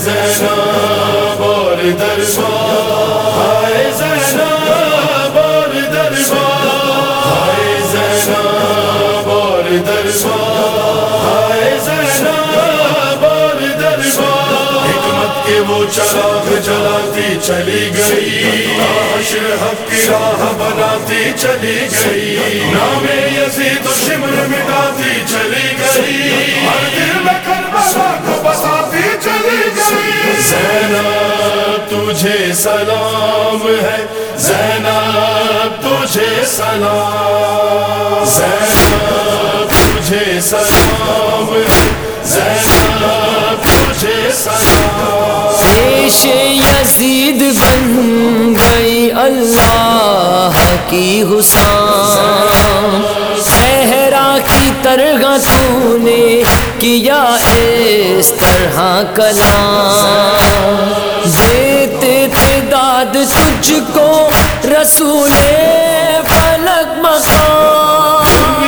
زینب اور دربار، ہائے زینب اور دربار، ہائے زینب اور دربار، ہائے زینب اور دربار۔ حکمت کے وہ چراغ جلاتی چلی گئی، حشر حق کی راہ بناتی چلی گئی، نام یزید و شمر مٹاتی چلی گئی، ہر دل میں کربلا کو بساتی چلی گئی۔ زینب تجھے سلام ہے، زینب تجھے سلام، زینب تجھے سلام ہے، زینب تجھے سلام۔ پیش یزید بن گئی اللہ کی حسام، صحرا کی طرح تو نے کیا اس طرح کلام، دیتے تھے داد تجھ کو رسول فلک مقام۔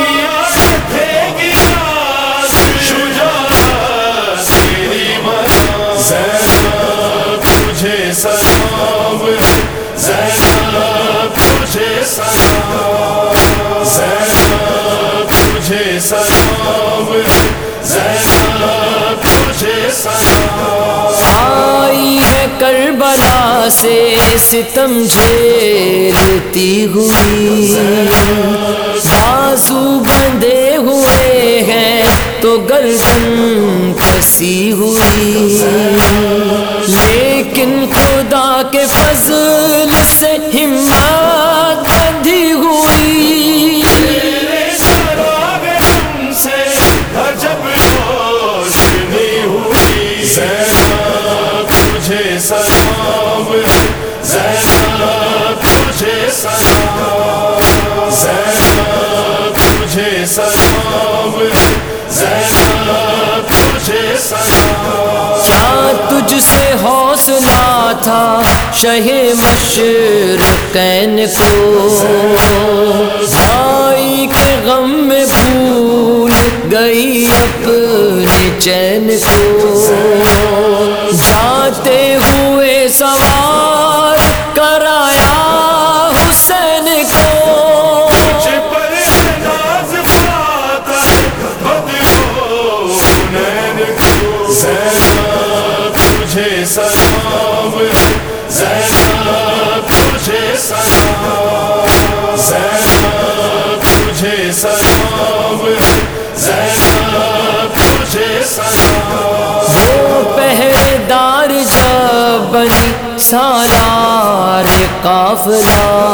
زینب تجھے سلام، زینب تجھے سلام، زینب تجھے سلام، زینب تجھے سلام۔ آئی ہے کربلا سے ستم جھیلتی ہوئی، بازو بندھے ہوئے ہیں تو گردن کسی ہوئی، لیکن خدا کے فضل سے ہمت بندھی ہوئی۔ تیرے سراغ تم سے عجب روشنی ہوئی، زینب تجھے سلام، زینب تجھے سلام، زینب تجھے سلام، زینب تجھے سلام۔ کیا تجھ سے حوصلہ تھا شہ مشرقین کو، بھائی کے غم میں بھول گئی اپنے چین کو، جاتے ہوئے سوار کرایا حسین کو، تجھ پر ناز پاتا بدلو حنین کو، زینب تجھے سلام، زینب تجھے سلام، زینب تجھے سلام، زینب تجھے سلام۔ وہ پہرے دار جب بنی سالار قافلہ،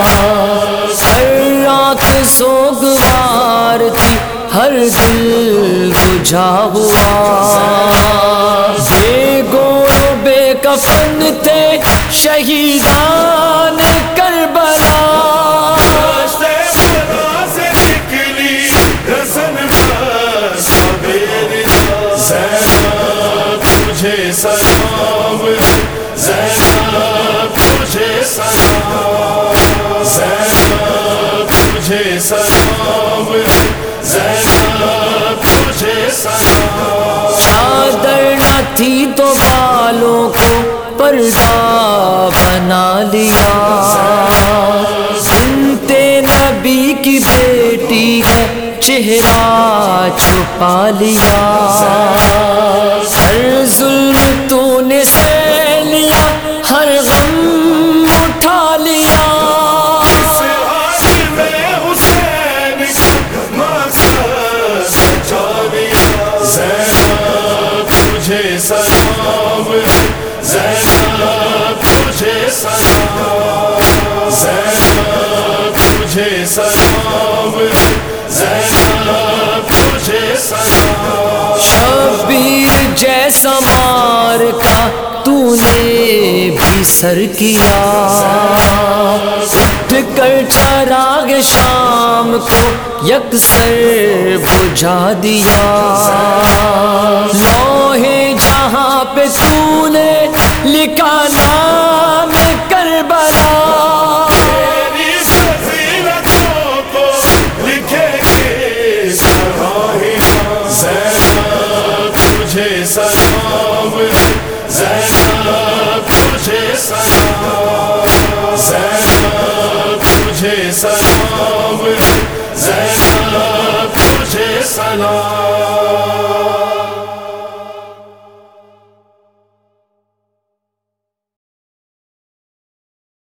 ہر آنکھ سوگوار تھی، ہر دل بجھا ہوا، بے گور و بے کفن تھے شہیدان کربلا۔ زینب تجھے سلام، زینب تجھے سلام، زینب تجھے سلام، زینب تجھے سلام۔ چادر نہ تھی تو بالوں کو پردہ بنا لیا، بنت نبی کی بیٹی ہے چہرہ چھپا لیا، ہر ظلم تو نے سہ لیا، ہر غم اٹھا لیا۔ زینب تجھے سلام، زینب تجھے سلام، زینب تجھے سلام، زینب تجھے سلام۔ شبیر جیسا مارکا تو نے بھی سر کیا، اٹھ کر چراغ شام کو یکسر بجھا دیا، لوہے جہاں پہ تو نے لکھا نام کربلا، زینب تجھے سلام، زینب تجھے سلام، زینب تجھے سلام، زینب تجھے سلام.